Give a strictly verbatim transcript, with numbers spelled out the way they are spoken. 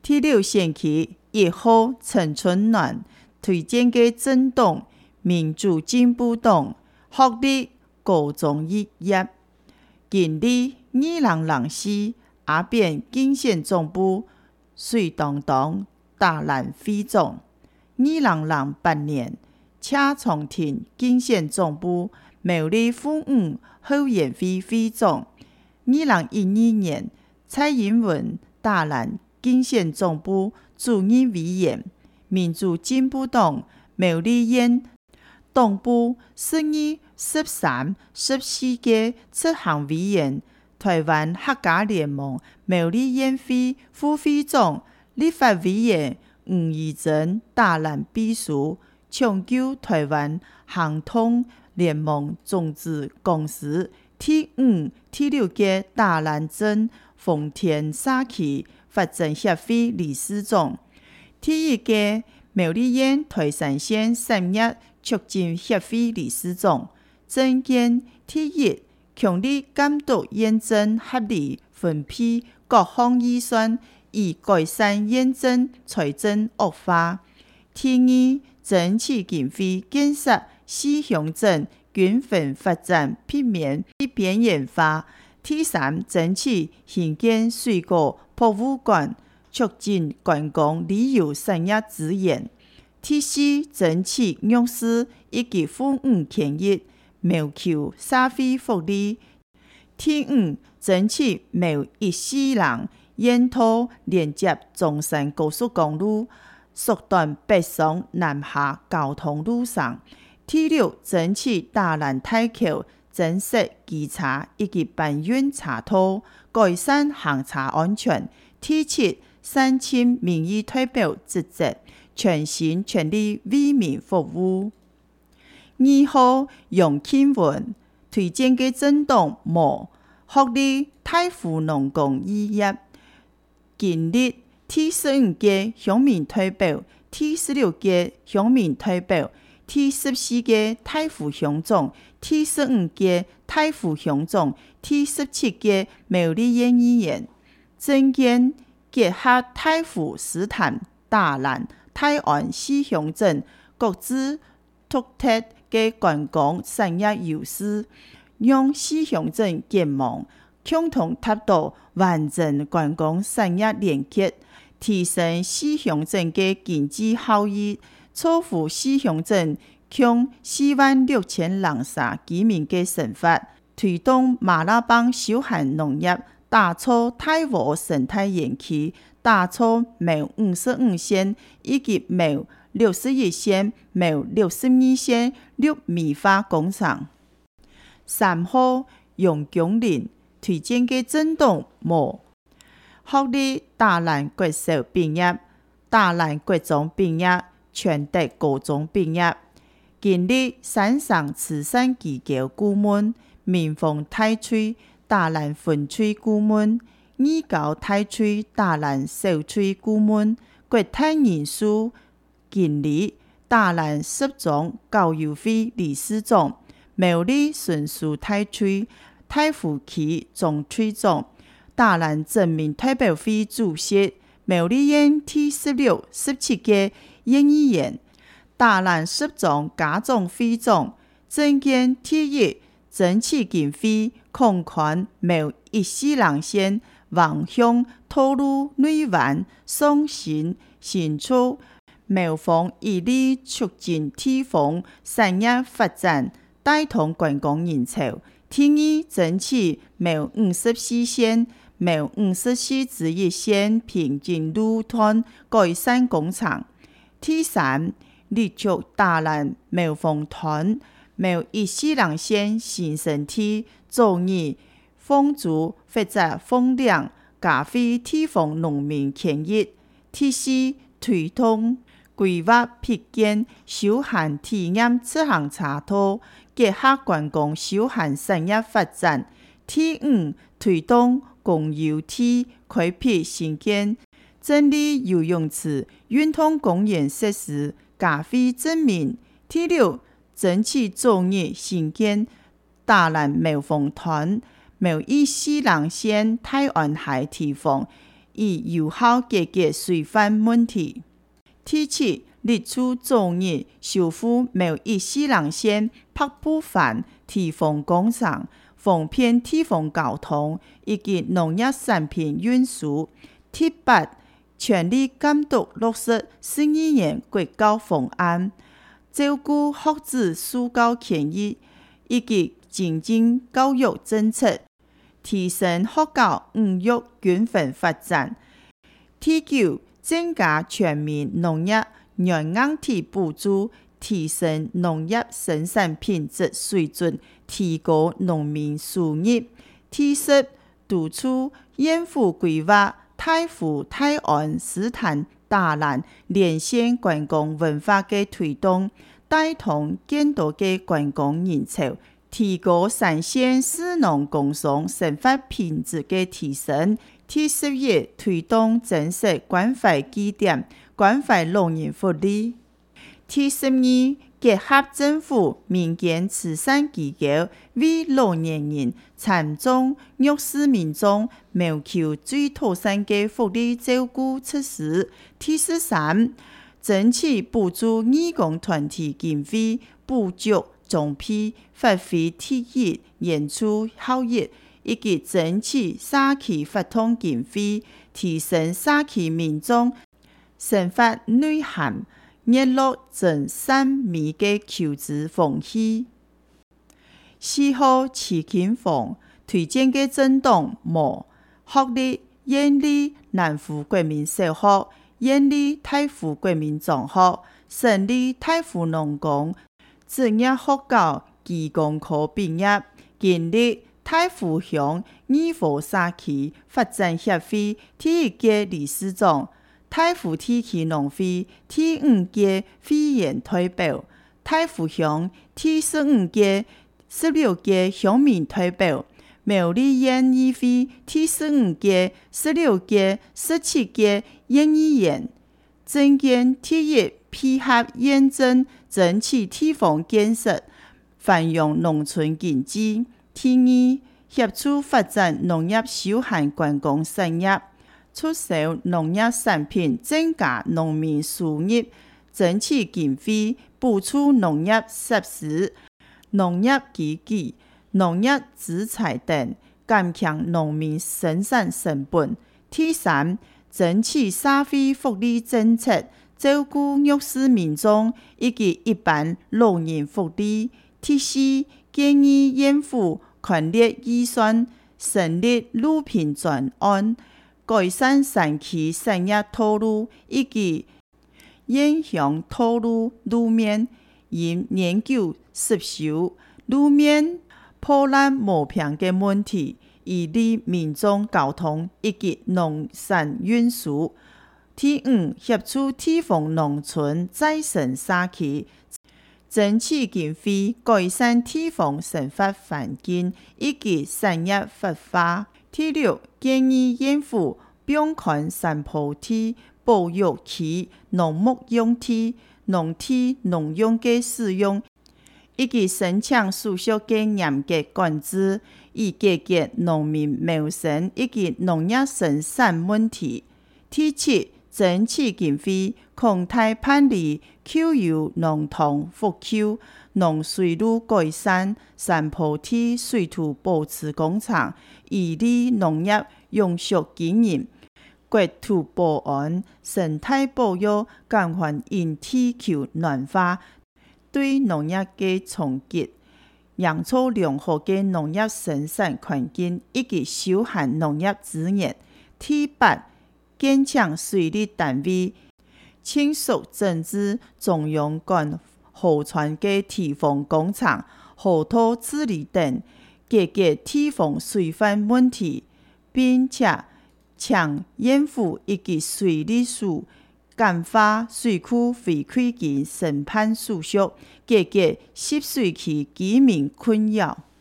第六选区一号陈春暖推荐的政党民主进步党，学历高中毕业，今年二零零四阿扁竞选总部水当当大兰会长，二零零八年车创庭竞选总部苗栗妇女后援会会长，二零一二年蔡英文大兰竞选总部主任委员，民主进步党苗栗县党部十二、十三、十四届执行委员，台湾客家联盟苗栗县会副会长，立法委员吴怡珍大兰秘书，长久台湾行通联盟种子公司第五、第六届大兰镇丰田社区发展协会理事长，第一届苗栗县台山县产业促进协会理事长，政见第一强力监督验证合理分配各项预算，以改善验证财政恶化。第二，争取经费建设四乡镇均分发展平面边缘化。第三，争取兴建水果博物馆，促进观光旅游产业资源。第四，争取弱势以及妇女权益，谋求社会福利。第五，争取苗一四人沿途连接中山高速公路，缩短北上南下交通路上。第六，争取大兰大橋增设稽查以及搬運查套，改善行查安全。第七，申請民意代表職責，全心全力為民服務。二號楊慶文推薦嘅政黨無學歷大湖農工畢業，經歷第十五屆鄉民代表、第十六屆鄉民代表、第十四屆大湖鄉長、第十五屆大湖鄉長、第十七屆苗栗縣議員，政見結合大湖、獅潭、大蘭、泰安四鄉鎮各自獨特嘅觀光產業優勢，讓四鄉鎮結盟，共同達到完整觀光產業連結，提升四鄉鎮嘅經濟效益，造福四鄉鎮共四萬六千人沙居民嘅生活，推動馬拉邦休閒農業，打造大湖生態園區，打造苗五十五線以及苗六十一線、苗六十二線綠米化工廠。三號楊蔣林推薦嘅政黨無學歷大蘭國小畢業、大蘭國中畢業、全德高中畢業，經歷山上慈善機構顧問、民豐大區大蘭分區顧問、義高大區大蘭小區顧問、國泰人事經理、大蘭十中教育會理事長、苗栗順樹大區大湖區總區長、大蘭鎮民代表會主席、苗栗縣第十六、十七屆縣議員、大蘭十中家長會長，政見第一，爭取經費擴寬苗一四零線橫向道路內環送新新出，苗豐以利促進地方產業發展，帶動觀光人潮。第二，爭取苗五十四線、苗五十四之一線平均路段改善工程。第三，立足大蘭苗豐團、苗一四零線新生地造業豐足或者豐量，加惠地方農民權益。第四，推動規劃闢建休閒體驗自行車道，結合觀光休閒產業發展。第五，推動公有地開闢新建鎮立游泳池、運動公園設施，加惠鎮民。第六，爭取早日興建大蘭苗豐團、苗一四零線泰安海堤防， 以有效解决水患问题。第七，日出早日修复苗栗西南线北部范堤防工程，防骗堤防交通以及农业产品运输。第八，全力监督落实十二年国教方案，照顧學子暑教權益以及精進教育政策，提升學校五育均衡發展。第九，增加全民農業軟硬體補助，提升農業生產品質水準，提高農民收入。第十，督促縣府規劃大湖、大安、獅潭、大蘭連線觀光文化嘅推動，帶動更多嘅觀光人潮，提高三線市農工商生活品質嘅提升。第十一，推動增設關懷據點，關懷老人福利。第十二，結合政府、民間慈善機構，為老年人、殘障、弱勢民眾謀求最妥善嘅福利照顧措施。第十三，爭取補助義工團體經費，補足裝備、發揮體育演出效益，以及爭取社區活動經費，提升社區民眾生活內涵。熱絡真善美嘅求職風氣。四號市建房推薦嘅政黨無學歷縣立南湖國民小學、縣立大湖國民中學、省立大湖農工職業學校技工科畢業，建立大湖鄉義和社區發展協會第一屆理事長。大湖地區農會第五屆會員代表，大湖鄉第十五屆、十六屆鄉民代表，苗栗縣議會第十五屆、十六屆、十七屆縣議員，政見第一配合驗證，爭取地方建設，繁榮農村經濟。第二，協助發展農業休閒觀光產業。出售農業產品，增加農民收入，爭取經費，補助農業設施、農業機器、農業資材等，減輕農民生產成本。第三，爭取社會福利政策，照顧弱勢民眾以及一般老人福利。第四，建議縣府寬列預算，成立路平專案，改善山區產業道路以及縣鄉道路路面，應研究施修路面破爛無平嘅問題，以利民眾交通以及農產運輸。第五，協助地方農村再生社區，爭取經費改善地方生活環境以及產業活化。第六，建議縣府標刊山坡地、保育區、農牧用地、農地農用嘅使用，以及申請數學嘅嚴格管制，以解決農民謀生以及農業生產問題。第七，爭取經費，擴大辦理扣油農塘復舊、農水路改善、山坡地水土保持工程，以利農業永續經營。國土保安、生態保育，減緩因地球暖化對農業嘅衝擊，營造良好嘅農業生產環境以及休閒農業資源。第八，建強水利單位，親屬整治中央管河川嘅堤防工程、河道治理等，解決堤防水患問題，並且請縣府以及水利署簡化水庫違規及審判手續，解決涉水區居民困擾。